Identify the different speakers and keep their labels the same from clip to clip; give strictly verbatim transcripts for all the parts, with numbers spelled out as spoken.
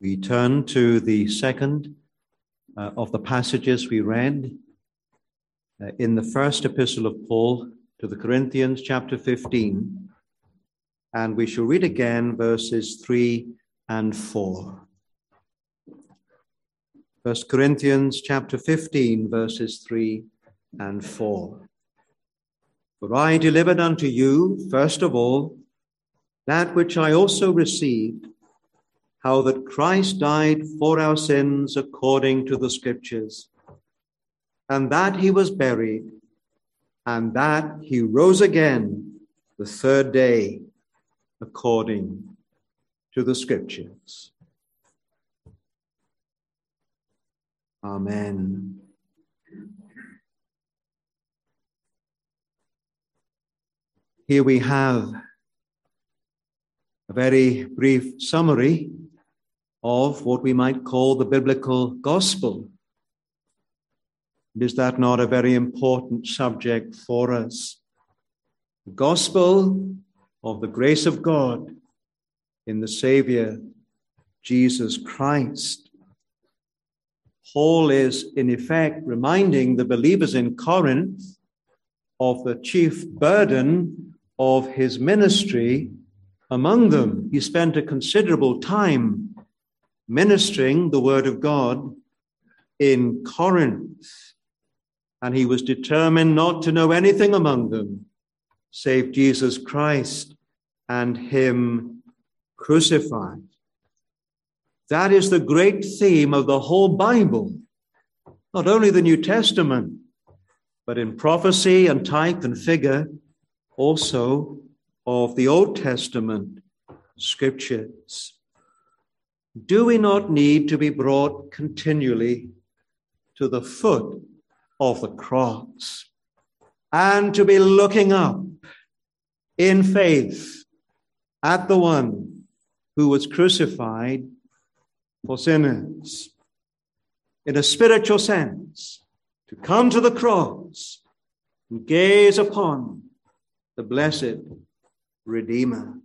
Speaker 1: We turn to the second uh, of the passages we read uh, in the first epistle of Paul to the Corinthians, chapter fifteen, and we shall read again verses three and four. First Corinthians chapter fifteen, verses three and four. For I delivered unto you, first of all, that which I also received, how that Christ died for our sins according to the Scriptures, and that he was buried, and that he rose again the third day according to the Scriptures. Amen. Here we have a very brief summary of what we might call the biblical gospel. Is that not a very important subject for us? The gospel of the grace of God in the Savior, Jesus Christ. Paul is, in effect, reminding the believers in Corinth of the chief burden of his ministry among them. He spent a considerable time ministering the word of God in Corinth, and he was determined not to know anything among them save Jesus Christ and him crucified. That is the great theme of the whole Bible, not only the New Testament, but in prophecy and type and figure, also of the Old Testament scriptures. Do we not need to be brought continually to the foot of the cross and to be looking up in faith at the one who was crucified for sinners? In a spiritual sense, to come to the cross and gaze upon the blessed Redeemer.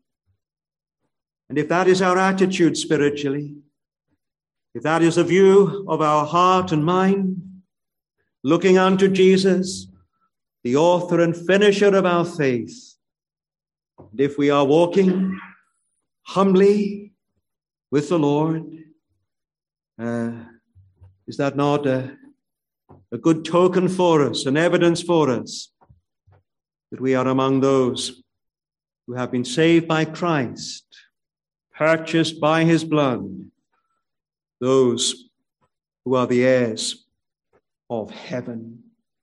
Speaker 1: And if that is our attitude spiritually, if that is the view of our heart and mind, looking unto Jesus, the author and finisher of our faith, and if we are walking humbly with the Lord, uh, is that not a, a good token for us, an evidence for us that we are among those who have been saved by Christ, purchased by his blood, those who are the heirs of heaven?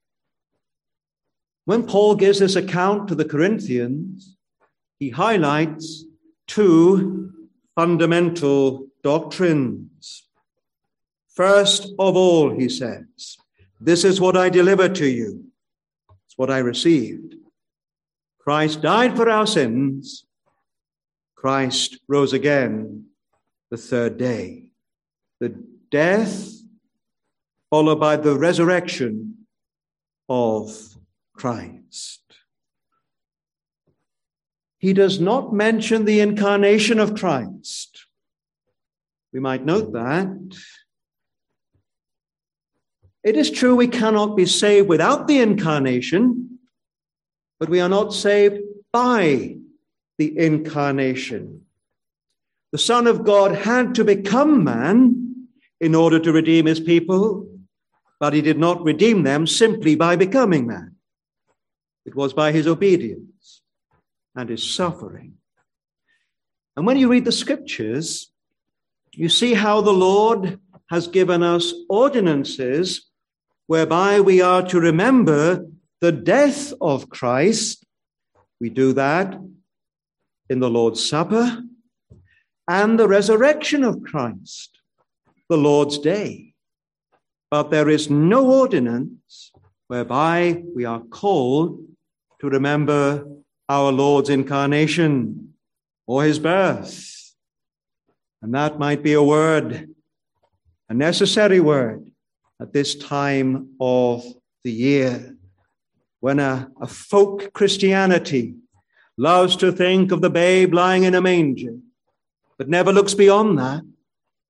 Speaker 1: When Paul gives this account to the Corinthians, he highlights two fundamental doctrines. First of all, he says, this is what I delivered to you. It's what I received. Christ died for our sins. Christ rose again the third day. The death followed by the resurrection of Christ. He does not mention the incarnation of Christ. We might note that. It is true we cannot be saved without the incarnation, but we are not saved by the incarnation. The Son of God had to become man in order to redeem his people, but he did not redeem them simply by becoming man. It was by his obedience and his suffering. And when you read the scriptures, you see how the Lord has given us ordinances whereby we are to remember the death of Christ. We do that in the Lord's Supper, and the resurrection of Christ, the Lord's Day. But there is no ordinance whereby we are called to remember our Lord's incarnation or his birth. And that might be a word, a necessary word at this time of the year, when a, a folk Christianity loves to think of the babe lying in a manger, but never looks beyond that.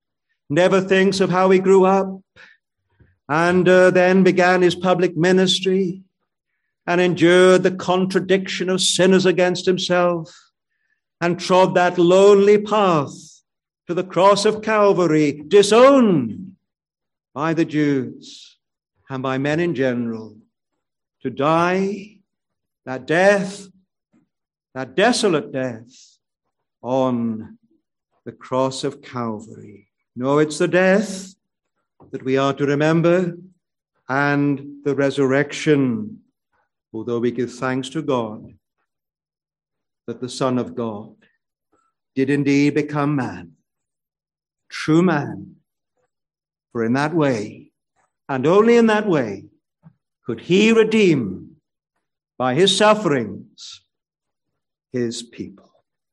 Speaker 1: never thinks of how he grew up and uh, then began his public ministry and endured the contradiction of sinners against himself and trod that lonely path to the cross of Calvary, disowned by the Jews and by men in general, to die that death, that desolate death on the cross of Calvary. No, it's the death that we are to remember and the resurrection, although we give thanks to God that the Son of God did indeed become man, true man. For in that way, and only in that way, could he redeem by his sufferings his people.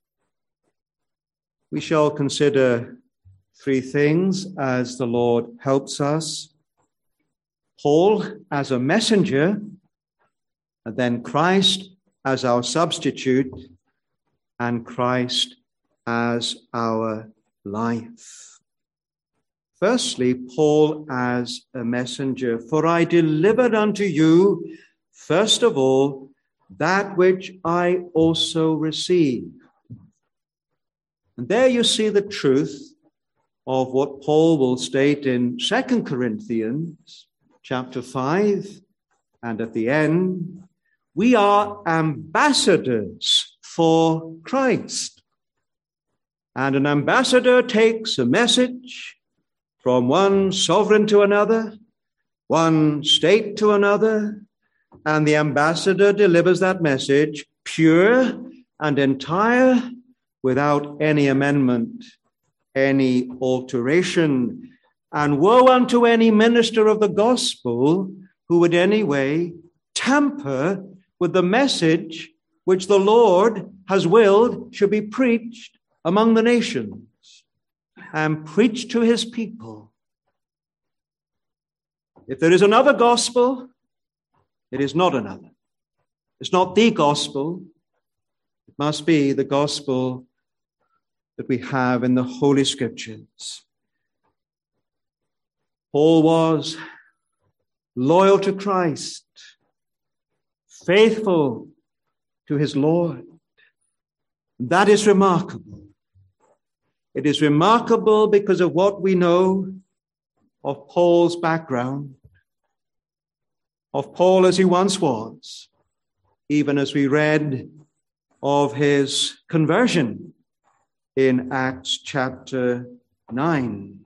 Speaker 1: We shall consider three things as the Lord helps us. Paul as a messenger, and then Christ as our substitute, and Christ as our life. Firstly, Paul as a messenger. For I delivered unto you, first of all, that which I also received. And there you see the truth of what Paul will state in Second Corinthians chapter five, and at the end, we are ambassadors for Christ. And an ambassador takes a message from one sovereign to another, one state to another, and the ambassador delivers that message pure and entire, without any amendment, any alteration. And woe unto any minister of the gospel who would any way tamper with the message which the Lord has willed should be preached among the nations and preached to his people. If there is another gospel, it is not another. It's not the gospel. It must be the gospel that we have in the Holy Scriptures. Paul was loyal to Christ, faithful to his Lord. That is remarkable. It is remarkable because of what we know of Paul's background, of Paul as he once was, even as we read of his conversion in Acts chapter nine.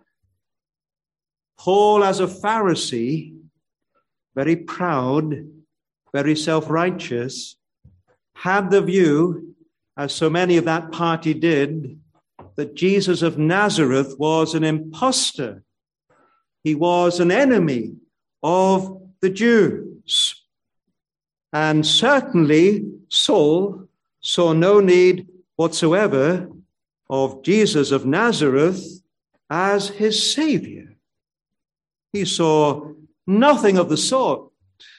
Speaker 1: Paul as a Pharisee, very proud, very self-righteous, had the view, as so many of that party did, that Jesus of Nazareth was an impostor. He was an enemy of the Jews. And certainly Saul saw no need whatsoever of Jesus of Nazareth as his Savior. He saw nothing of the sort.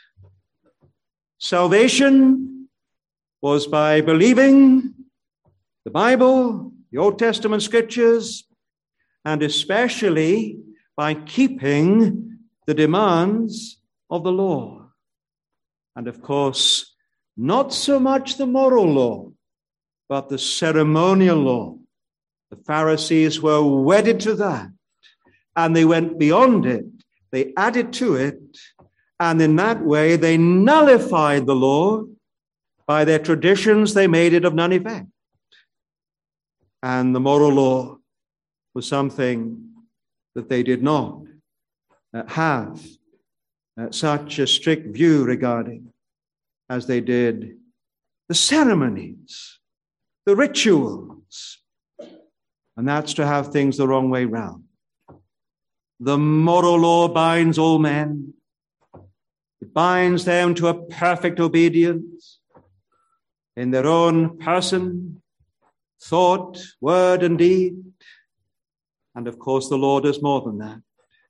Speaker 1: Salvation was by believing the Bible, the Old Testament scriptures, and especially by keeping the demands of the law. And of course, not so much the moral law, but the ceremonial law. The Pharisees were wedded to that, and they went beyond it. They added to it, and in that way they nullified the law. By their traditions, they made it of none effect. And the moral law was something that they did not uh, have uh, such a strict view regarding as they did the ceremonies, the rituals. And that's to have things the wrong way round. The moral law binds all men. It binds them to a perfect obedience in their own person, thought, word, and deed. And of course, the law does more than that,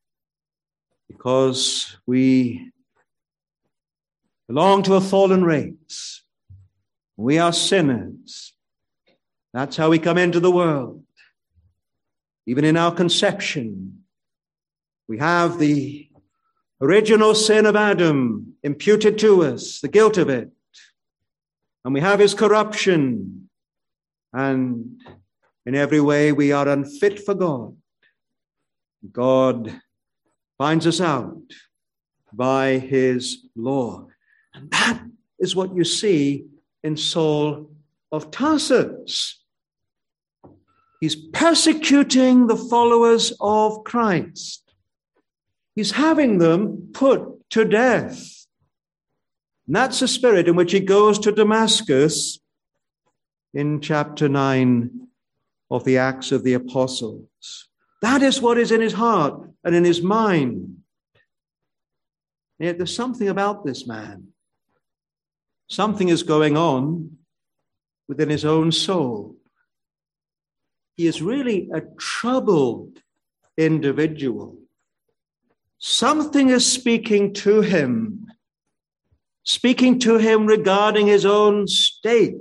Speaker 1: because we belong to a fallen race. We are sinners. That's how we come into the world. Even in our conception, we have the original sin of Adam imputed to us, the guilt of it. And we have his corruption. And in every way, we are unfit for God. God finds us out by his law. And that is what you see in Saul of Tarsus. He's persecuting the followers of Christ. He's having them put to death. And that's the spirit in which he goes to Damascus in chapter nine of the Acts of the Apostles. That is what is in his heart and in his mind. Yet there's something about this man. Something is going on within his own soul. He is really a troubled individual. Something is speaking to him, speaking to him regarding his own state.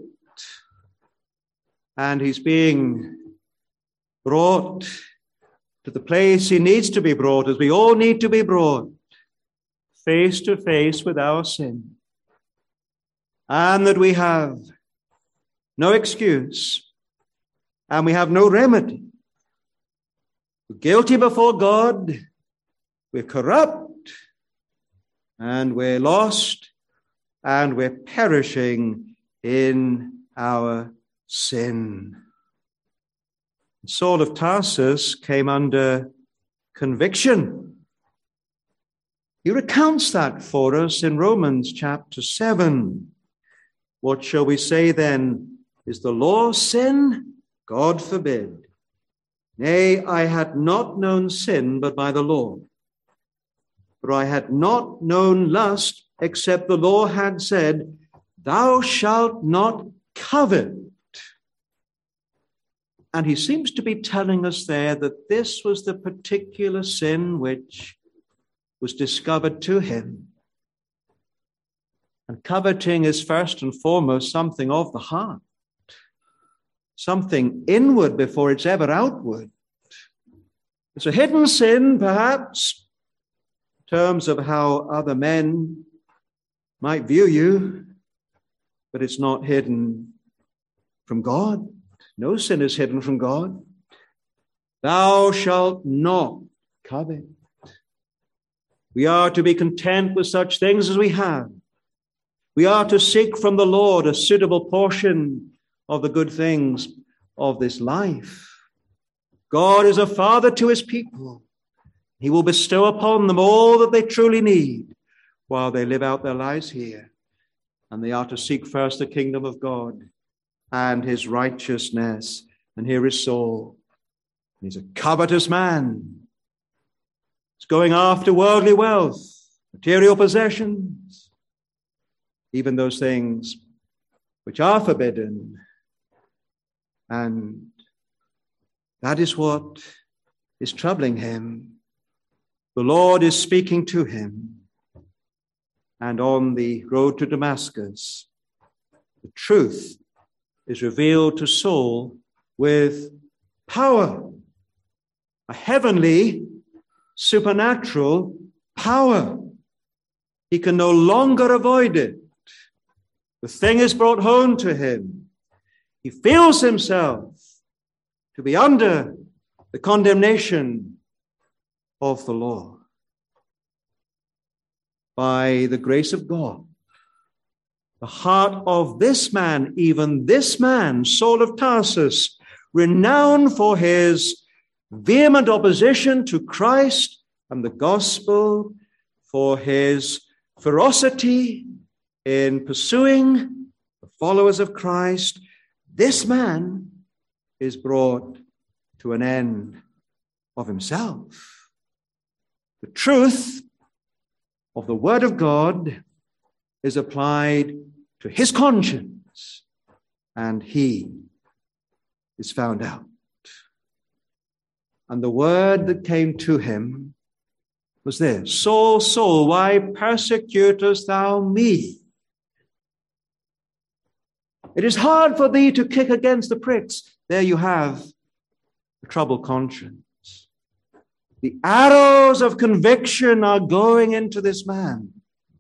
Speaker 1: And he's being brought to the place he needs to be brought, as we all need to be brought, face to face with our sin. And that we have no excuse, and we have no remedy. We're guilty before God, we're corrupt, and we're lost, and we're perishing in our sin. Saul of Tarsus came under conviction. He recounts that for us in Romans chapter seven. What shall we say then? Is the law sin? God forbid. Nay, I had not known sin but by the law. For I had not known lust, except the law had said, thou shalt not covet. And he seems to be telling us there that this was the particular sin which was discovered to him. And coveting is first and foremost something of the heart, something inward before it's ever outward. It's a hidden sin, perhaps, in terms of how other men might view you, but it's not hidden from God. No sin is hidden from God. Thou shalt not covet. We are to be content with such things as we have. We are to seek from the Lord a suitable portion of the good things of this life. God is a father to his people. He will bestow upon them all that they truly need while they live out their lives here. And they are to seek first the kingdom of God and his righteousness. And here is Saul. He's a covetous man. He's going after worldly wealth, material possessions, even those things which are forbidden. And that is what is troubling him. The Lord is speaking to him. And on the road to Damascus, the truth is revealed to Saul with power, a heavenly, supernatural power. He can no longer avoid it. The thing is brought home to him. He feels himself to be under the condemnation of the law. By the grace of God, the heart of this man, even this man, Saul of Tarsus, renowned for his vehement opposition to Christ and the gospel, for his ferocity in pursuing the followers of Christ, this man is brought to an end of himself. The truth of the word of God is applied to his conscience, and he is found out. And the word that came to him was this: Saul, Saul, why persecutest thou me? It is hard for thee to kick against the pricks. There you have a troubled conscience. The arrows of conviction are going into this man.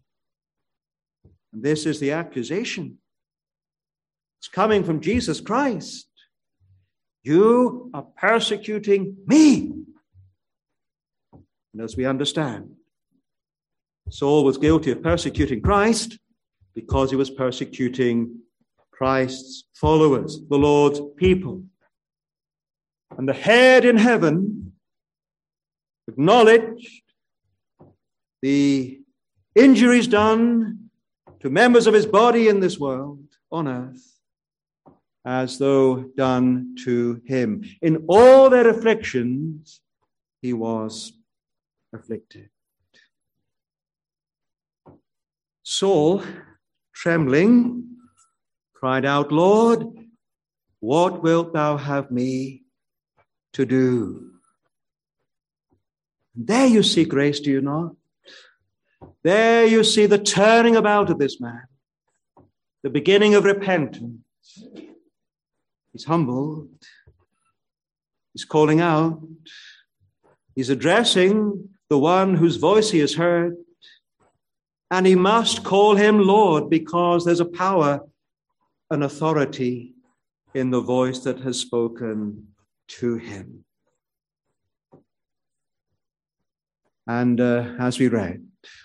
Speaker 1: And this is the accusation. It's coming from Jesus Christ. You are persecuting me. And as we understand, Saul was guilty of persecuting Christ because he was persecuting Christ's followers, the Lord's people. And the head in heaven acknowledged the injuries done to members of his body in this world, on earth, as though done to him. In all their afflictions, he was afflicted. Saul, trembling, cried out, Lord, what wilt thou have me to do? There you see grace, do you not? There you see the turning about of this man, the beginning of repentance. He's humbled. He's calling out. He's addressing the one whose voice he has heard. And he must call him Lord because there's a power, an authority in the voice that has spoken to him. And uh, as we read,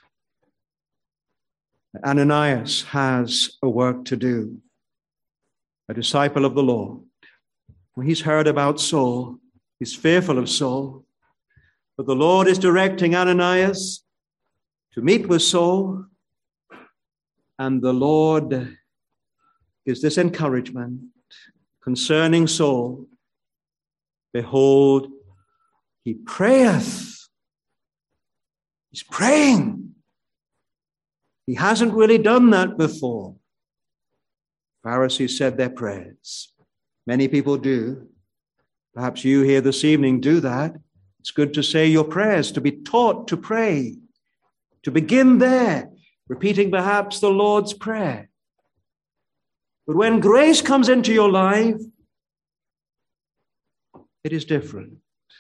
Speaker 1: Ananias has a work to do, a disciple of the Lord. When he's heard about Saul, he's fearful of Saul, but the Lord is directing Ananias to meet with Saul, and the Lord gives this encouragement concerning Saul. Behold, he prayeth. He's praying. He hasn't really done that before. Pharisees said their prayers. Many people do. Perhaps you here this evening do that. It's good to say your prayers, to be taught to pray, to begin there, repeating perhaps the Lord's Prayer. But when grace comes into your life, it is different.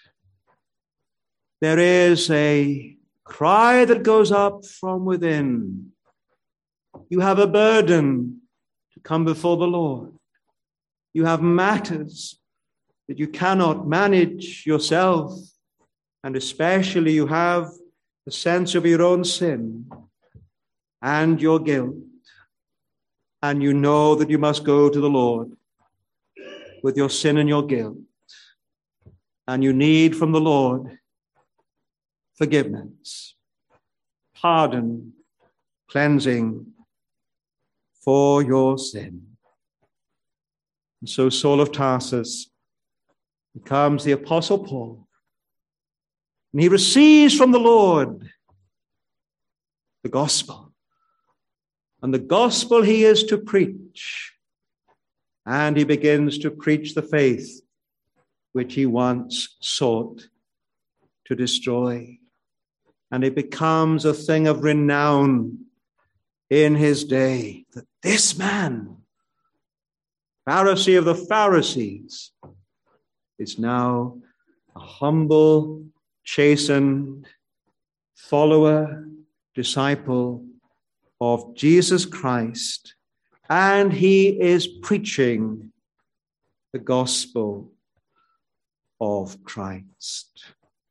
Speaker 1: There is a cry that goes up from within. You have a burden to come before the Lord. You have matters that you cannot manage yourself, and especially you have the sense of your own sin and your guilt, and you know that you must go to the Lord with your sin and your guilt, and you need from the Lord forgiveness, pardon, cleansing for your sin. And so Saul of Tarsus becomes the Apostle Paul, and he receives from the Lord the gospel. And the gospel he is to preach. And he begins to preach the faith which he once sought to destroy. And it becomes a thing of renown in his day that this man, Pharisee of the Pharisees, is now a humble, chastened follower, disciple of Jesus Christ, and he is preaching the gospel of Christ.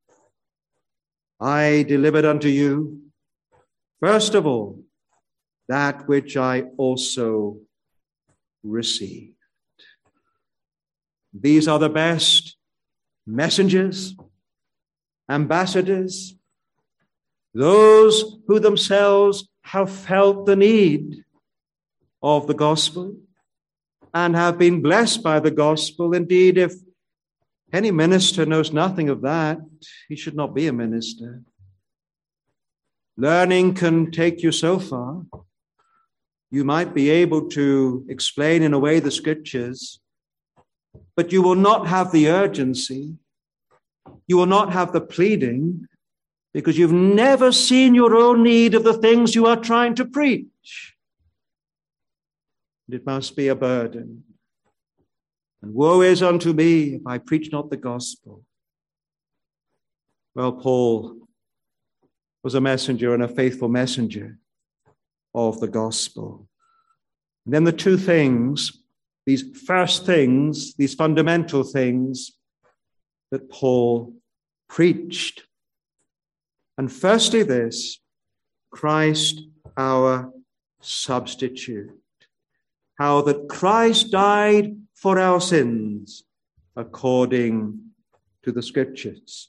Speaker 1: I delivered unto you, first of all, that which I also received. These are the best messengers, ambassadors, those who themselves have felt the need of the gospel and have been blessed by the gospel. Indeed, if any minister knows nothing of that, he should not be a minister. Learning can take you so far. You might be able to explain in a way the scriptures, but you will not have the urgency. You will not have the pleading, because you've never seen your own need of the things you are trying to preach. It must be a burden. And woe is unto me if I preach not the gospel. Well, Paul was a messenger and a faithful messenger of the gospel. And then the two things, these first things, these fundamental things that Paul preached. And firstly this, Christ our substitute. How that Christ died for our sins according to the Scriptures.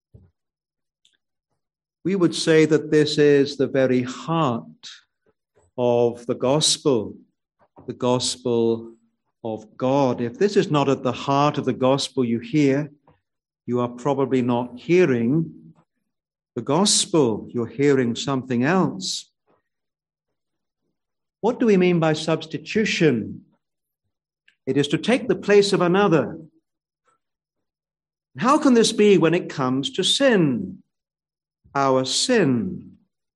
Speaker 1: We would say that this is the very heart of the gospel, the gospel of God. If this is not at the heart of the gospel you hear, you are probably not hearing the gospel. You're hearing something else. What do we mean by substitution? It is to take the place of another. How can this be when it comes to sin? Our sin.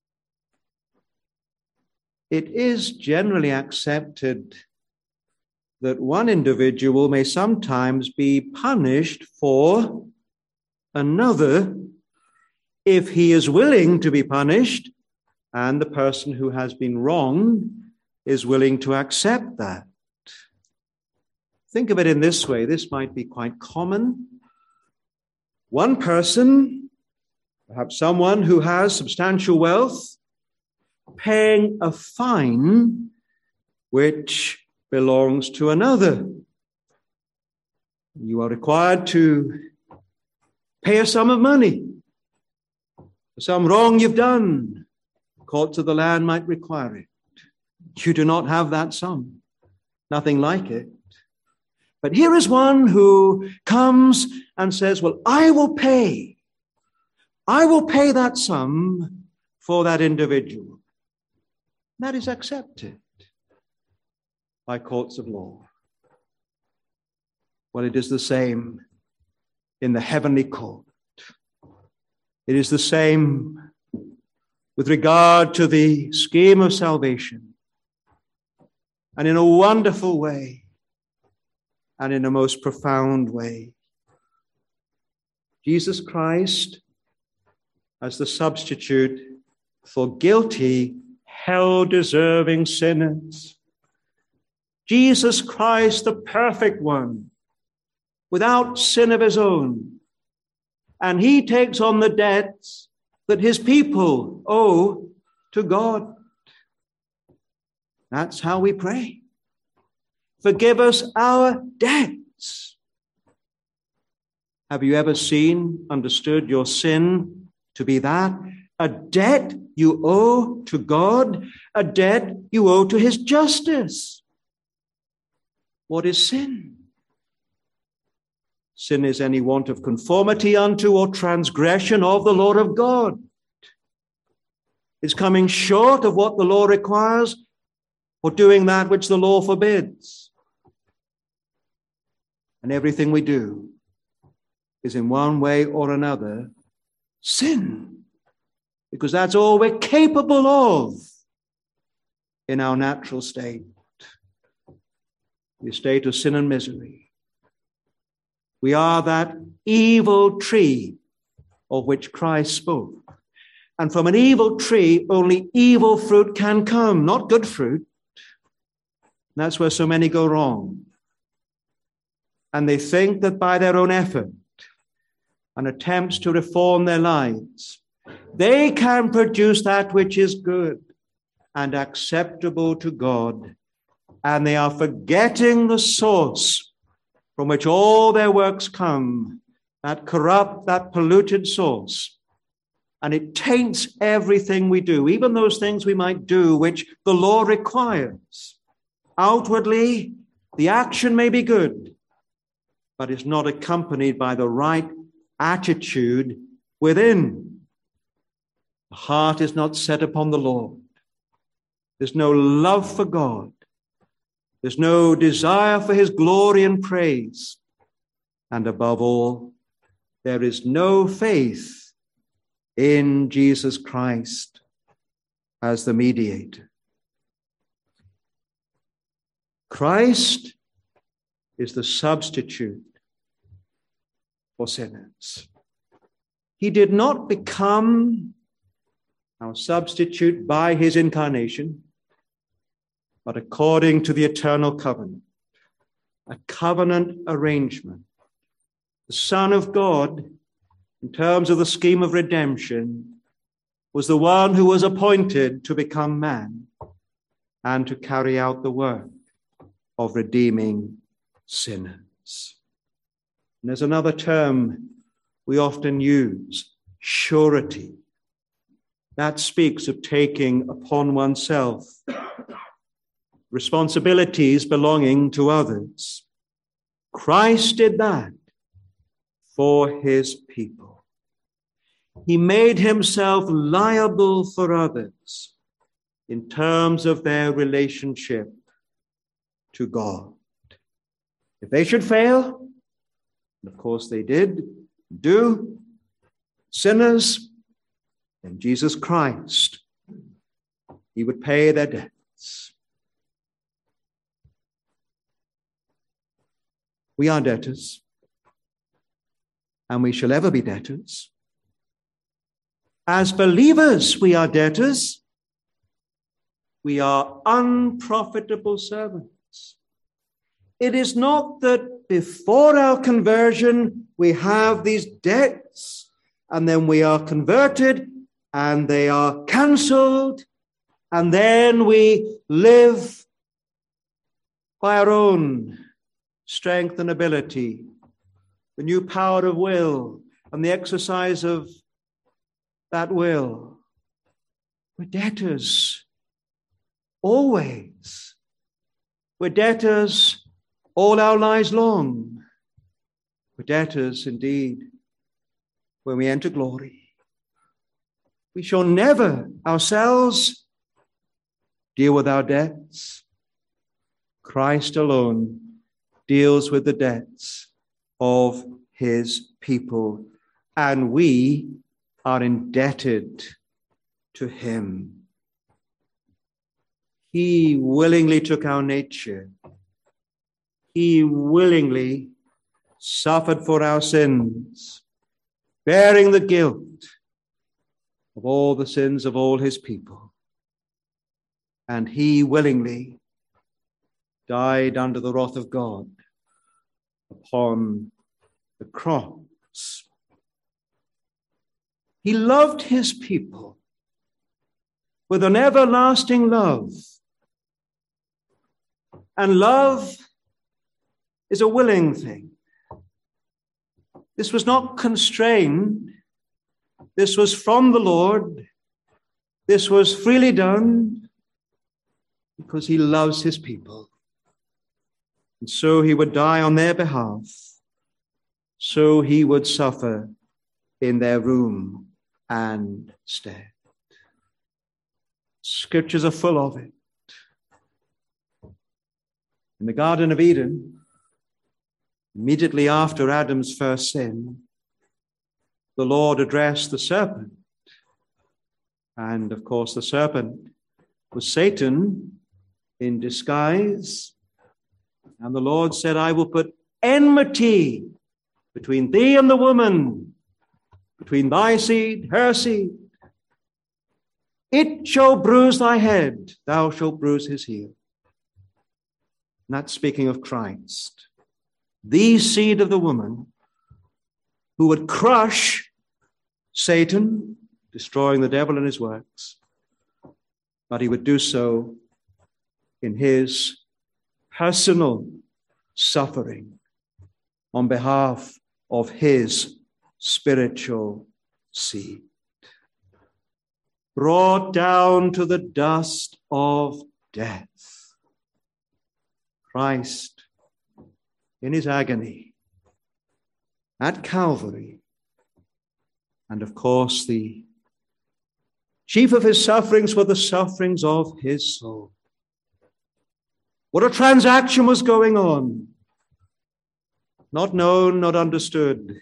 Speaker 1: It is generally accepted that one individual may sometimes be punished for another if he is willing to be punished and the person who has been wronged is willing to accept that. Think of it in this way. This might be quite common. One person, perhaps someone who has substantial wealth, paying a fine which belongs to another. You are required to pay a sum of money for some wrong you've done. Courts of the land might require it. You do not have that sum, nothing like it. But here is one who comes and says, well, I will pay. I will pay that sum for that individual. That is accepted by courts of law. Well, it is the same in the heavenly court. It is the same with regard to the scheme of salvation. And in a wonderful way, and in a most profound way, Jesus Christ, as the substitute for guilty, hell-deserving sinners. Jesus Christ, the perfect one, without sin of his own. And he takes on the debts that his people owe to God. That's how we pray. Forgive us our debts. Have you ever seen, understood your sin to be that? A debt you owe to God, a debt you owe to his justice. What is sin? Sin is any want of conformity unto or transgression of the law of God. It's coming short of what the law requires or doing that which the law forbids. And everything we do is in one way or another sin, because that's all we're capable of in our natural state, the state of sin and misery. We are that evil tree of which Christ spoke. And from an evil tree, only evil fruit can come, not good fruit. That's where so many go wrong. And they think that by their own effort and attempts to reform their lives, they can produce that which is good and acceptable to God. And they are forgetting the source from which all their works come, that corrupt, that polluted source. And it taints everything we do, even those things we might do which the law requires. Outwardly, the action may be good, but is not accompanied by the right attitude within. The heart is not set upon the Lord. There's no love for God. There's no desire for his glory and praise. And above all, there is no faith in Jesus Christ as the mediator. Christ is the substitute for sinners. He did not become our substitute by his incarnation, but according to the eternal covenant, a covenant arrangement. The Son of God, in terms of the scheme of redemption, was the one who was appointed to become man and to carry out the work of redeeming sinners. And there's another term we often use, surety. That speaks of taking upon oneself responsibilities belonging to others. Christ did that for his people. He made himself liable for others in terms of their relationship to God. If they should fail, and of course they did, do, sinners, then Jesus Christ, he would pay their debts. We are debtors, and we shall ever be debtors. As believers, we are debtors. We are unprofitable servants. It is not that before our conversion we have these debts, and then we are converted, and they are cancelled, and then we live by our own strength and ability, the new power of will, and the exercise of that will. We're debtors, always. We're debtors all our lives long. We're debtors indeed when we enter glory. We shall never ourselves deal with our debts. Christ alone deals with the debts of his people, and we are indebted to him. He willingly took our nature. He willingly suffered for our sins, bearing the guilt of all the sins of all his people. And he willingly died under the wrath of God upon the cross. He loved his people with an everlasting love. And love is a willing thing. This was not constrained. This was from the Lord. This was freely done because he loves his people. And so he would die on their behalf. So he would suffer in their room and stead. Scriptures are full of it. In the Garden of Eden, immediately after Adam's first sin, the Lord addressed the serpent. And of course, the serpent was Satan in disguise. And the Lord said, I will put enmity between thee and the woman, between thy seed, her seed. It shall bruise thy head, thou shalt bruise his heel. And that's speaking of Christ, the seed of the woman who would crush Satan, destroying the devil and his works. But he would do so in his personal suffering on behalf of his spiritual seed. Brought down to the dust of death, Christ, in his agony at Calvary, and of course the chief of his sufferings were the sufferings of his soul. What a transaction was going on, not known, not understood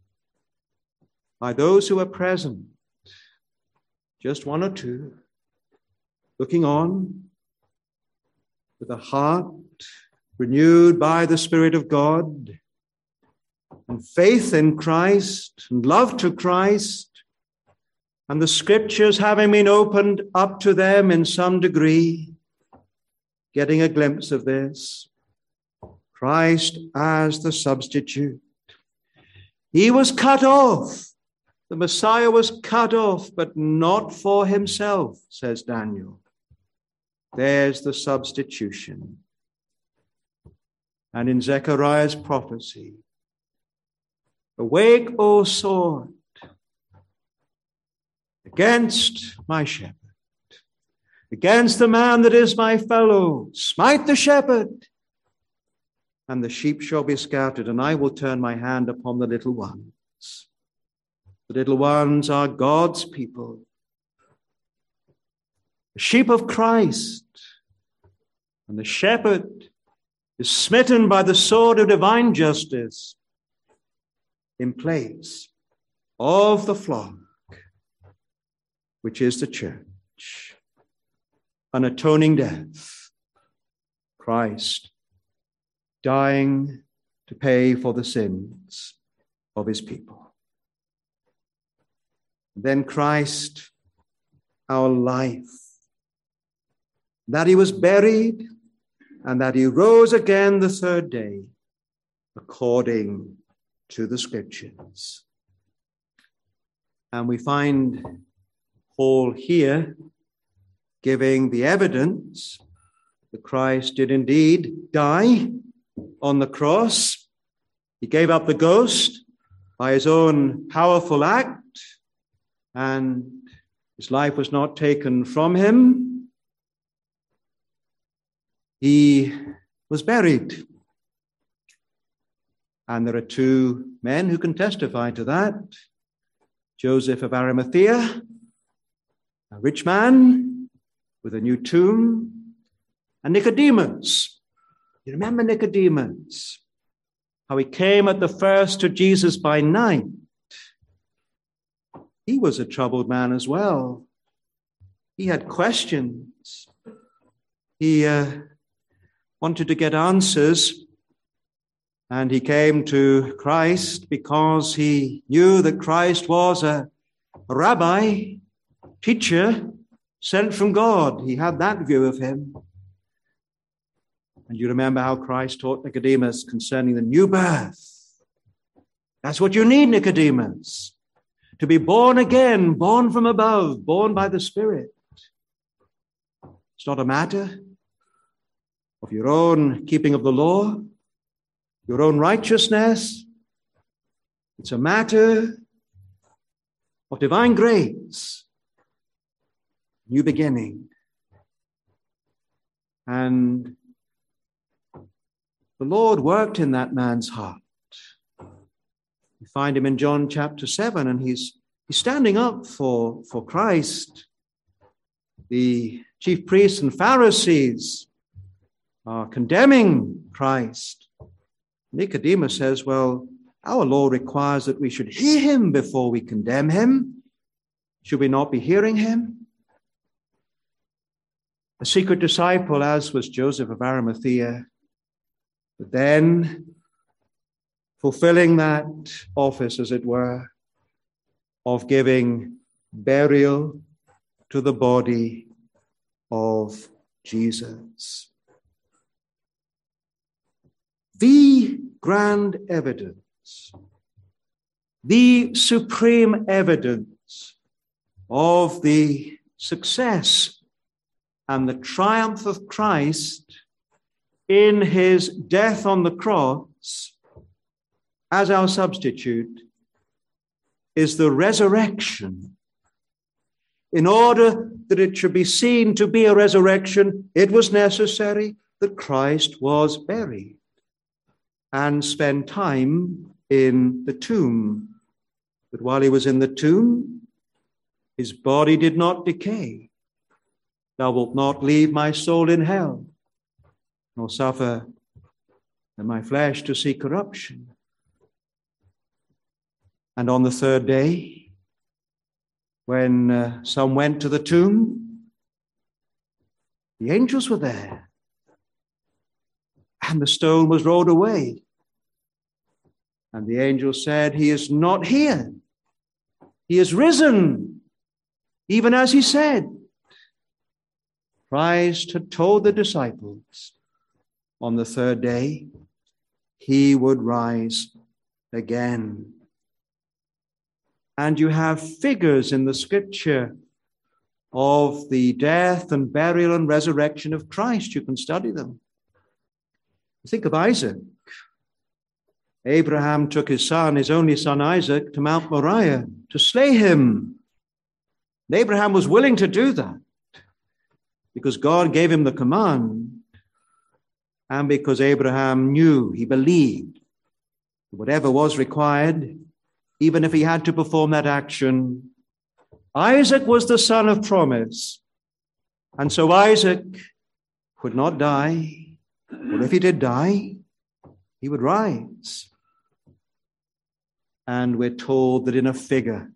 Speaker 1: by those who were present, just one or two, looking on with a heart renewed by the Spirit of God, and faith in Christ, and love to Christ, and the Scriptures having been opened up to them in some degree, getting a glimpse of this, Christ as the substitute. He was cut off. The Messiah was cut off, but not for himself, says Daniel. There's the substitution. And in Zechariah's prophecy, awake, O sword, against my shepherd, against the man that is my fellow, smite the shepherd, and the sheep shall be scattered, and I will turn my hand upon the little ones. The little ones are God's people, the sheep of Christ, and the shepherd is smitten by the sword of divine justice in place of the flock, which is the church. An atoning death, Christ dying to pay for the sins of his people. Then Christ, our life, that he was buried and that he rose again the third day, according to the Scriptures. And we find Paul here giving the evidence that Christ did indeed die on the cross. He gave up the ghost by his own powerful act, and his life was not taken from him. He was buried. And there are two men who can testify to that. Joseph of Arimathea, a rich man with a new tomb, and Nicodemus. You remember Nicodemus, how he came at the first to Jesus by night. He was a troubled man as well. He had questions. He uh, wanted to get answers, and he came to Christ because he knew that Christ was a, a rabbi, teacher, sent from God. He had that view of him. And you remember how Christ taught Nicodemus concerning the new birth. That's what you need, Nicodemus, to be born again, born from above, born by the Spirit. It's not a matter of your own keeping of the law, your own righteousness. It's a matter of divine grace, new beginning. And the Lord worked in that man's heart. You find him in John chapter seven, and he's, he's standing up for, for Christ. The chief priests and Pharisees are condemning Christ. Nicodemus says, well, our law requires that we should hear him before we condemn him. Should we not be hearing him? A secret disciple, as was Joseph of Arimathea, but then fulfilling that office, as it were, of giving burial to the body of Jesus. The grand evidence, the supreme evidence of the success and the triumph of Christ in his death on the cross as our substitute is the resurrection. In order that it should be seen to be a resurrection, it was necessary that Christ was buried and spent time in the tomb. But while he was in the tomb, his body did not decay. Thou wilt not leave my soul in hell, nor suffer my flesh to see corruption. And on the third day, when uh, some went to the tomb, the angels were there. And the stone was rolled away. And the angel said, he is not here. He is risen, even as he said. Christ had told the disciples on the third day he would rise again. And you have figures in the scripture of the death and burial and resurrection of Christ. You can study them. Think of Isaac. Abraham took his son, his only son Isaac, to Mount Moriah to slay him. And Abraham was willing to do that because God gave him the command, and because Abraham knew, he believed, whatever was required, even if he had to perform that action, Isaac was the son of promise. And so Isaac would not die. Or if he did die, he would rise. And we're told that in a figure,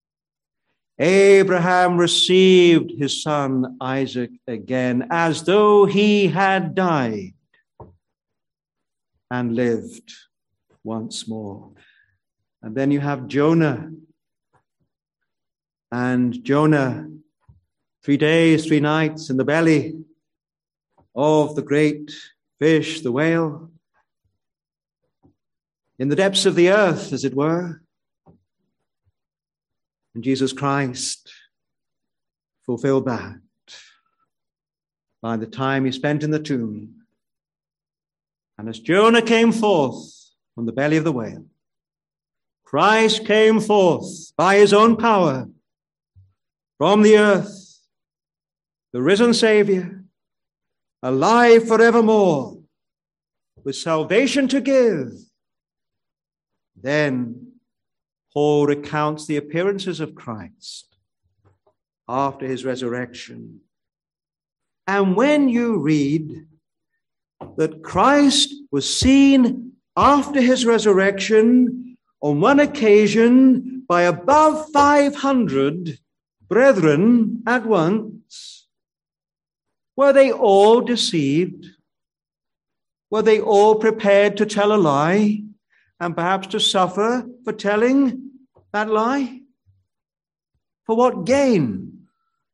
Speaker 1: Abraham received his son Isaac again as though he had died and lived once more. And then you have Jonah. And Jonah, three days, three nights in the belly of the great fish, the whale, in the depths of the earth, as it were. And Jesus Christ fulfilled that by the time he spent in the tomb. And as Jonah came forth from the belly of the whale, Christ came forth by his own power from the earth, the risen Savior, alive forevermore, with salvation to give. Then Paul recounts the appearances of Christ after his resurrection. And when you read that Christ was seen after his resurrection on one occasion by above five hundred brethren at once, were they all deceived? Were they all prepared to tell a lie and perhaps to suffer for telling that lie? For what gain?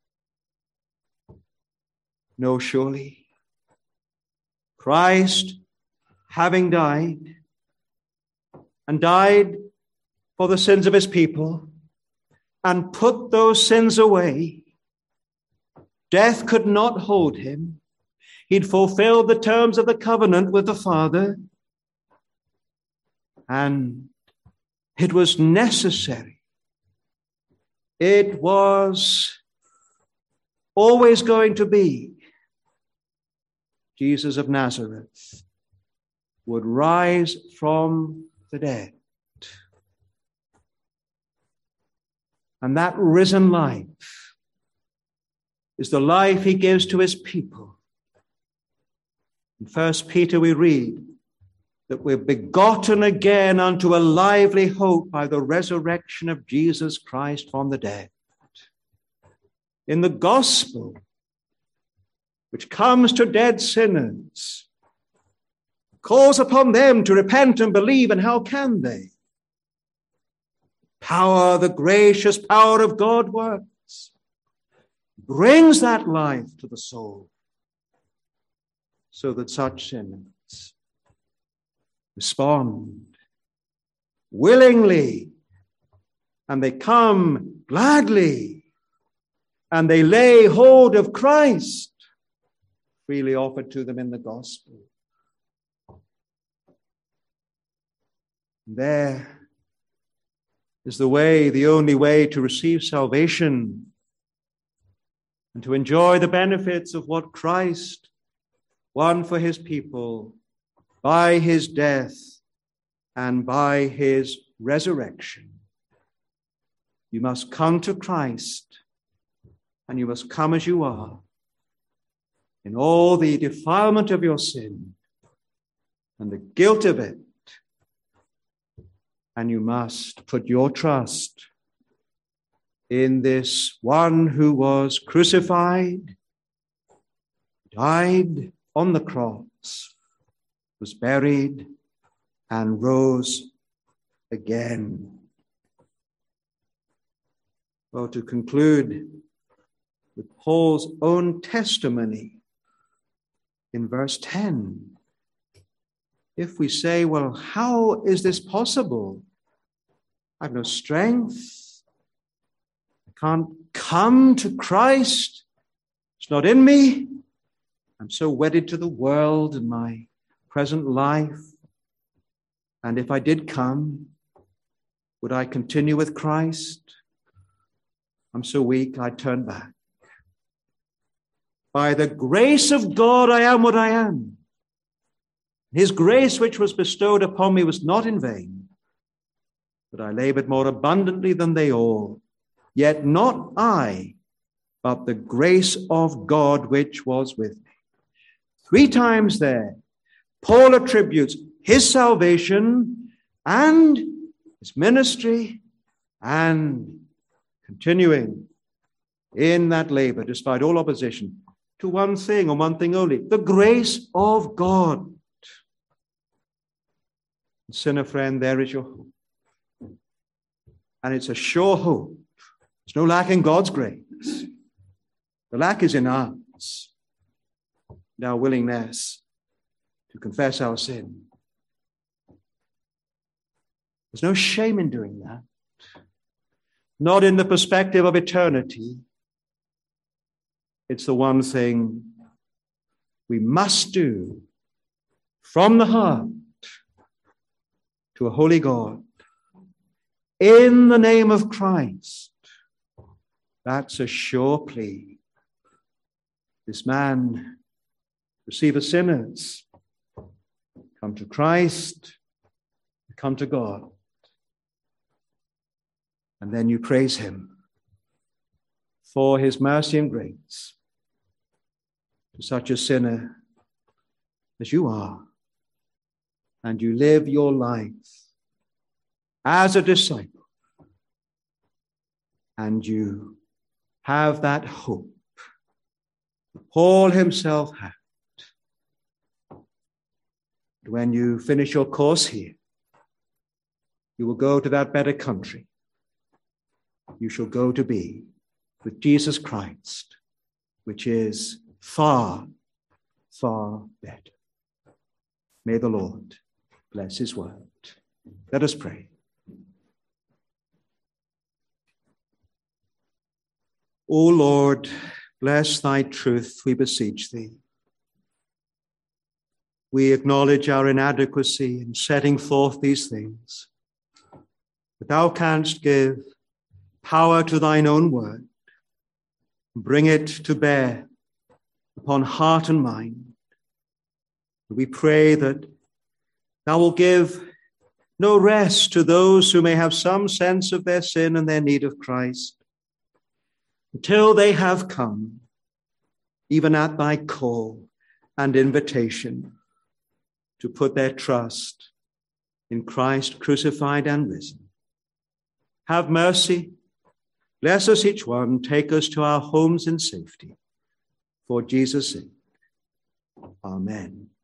Speaker 1: No, surely. Christ, having died, and died for the sins of his people, and put those sins away, death could not hold him. He'd fulfilled the terms of the covenant with the Father, and it was necessary. It was always going to be Jesus of Nazareth would rise from the dead. And that risen life is the life he gives to his people. In First Peter we read that we're begotten again unto a lively hope by the resurrection of Jesus Christ from the dead. In the gospel, which comes to dead sinners, calls upon them to repent and believe, and how can they? Power, the gracious power of God works, brings that life to the soul, so that such sinners respond willingly, and they come gladly, and they lay hold of Christ, freely offered to them in the gospel. There is the way, the only way to receive salvation and to enjoy the benefits of what Christ won for his people by his death and by his resurrection. You must come to Christ, and you must come as you are, in all the defilement of your sin and the guilt of it. And you must put your trust in this one who was crucified, died on the cross, was buried, and rose again. Well, to conclude with Paul's own testimony in verse ten, if we say, well, how is this possible? I have no strength. I can't come to Christ. It's not in me. I'm so wedded to the world and my present life. And if I did come, would I continue with Christ? I'm so weak, I'd turn back. By the grace of God, I am what I am. His grace which was bestowed upon me was not in vain, but I labored more abundantly than they all. Yet not I, but the grace of God which was with me. Three times there, Paul attributes his salvation and his ministry and continuing in that labor, despite all opposition, to one thing and one thing only, the grace of God. Sinner friend, there is your hope. And it's a sure hope. There's no lack in God's grace. The lack is in us, in our willingness to confess our sin. There's no shame in doing that. Not in the perspective of eternity. It's the one thing we must do from the heart to a holy God in the name of Christ. That's a sure plea. This man, receive sinners, come to Christ, come to God. And then you praise him for his mercy and grace to such a sinner as you are. And you live your life as a disciple. And you have that hope Paul himself had. When you finish your course here, you will go to that better country. You shall go to be with Jesus Christ, which is far, far better. May the Lord bless his word. Let us pray. O Lord, bless thy truth, we beseech thee. We acknowledge our inadequacy in setting forth these things. But thou canst give power to thine own word, bring it to bear upon heart and mind. We pray that thou wilt give no rest to those who may have some sense of their sin and their need of Christ, until they have come, even at thy call and invitation, to put their trust in Christ crucified and risen. Have mercy. Bless us each one. Take us to our homes in safety. For Jesus' sake. Amen.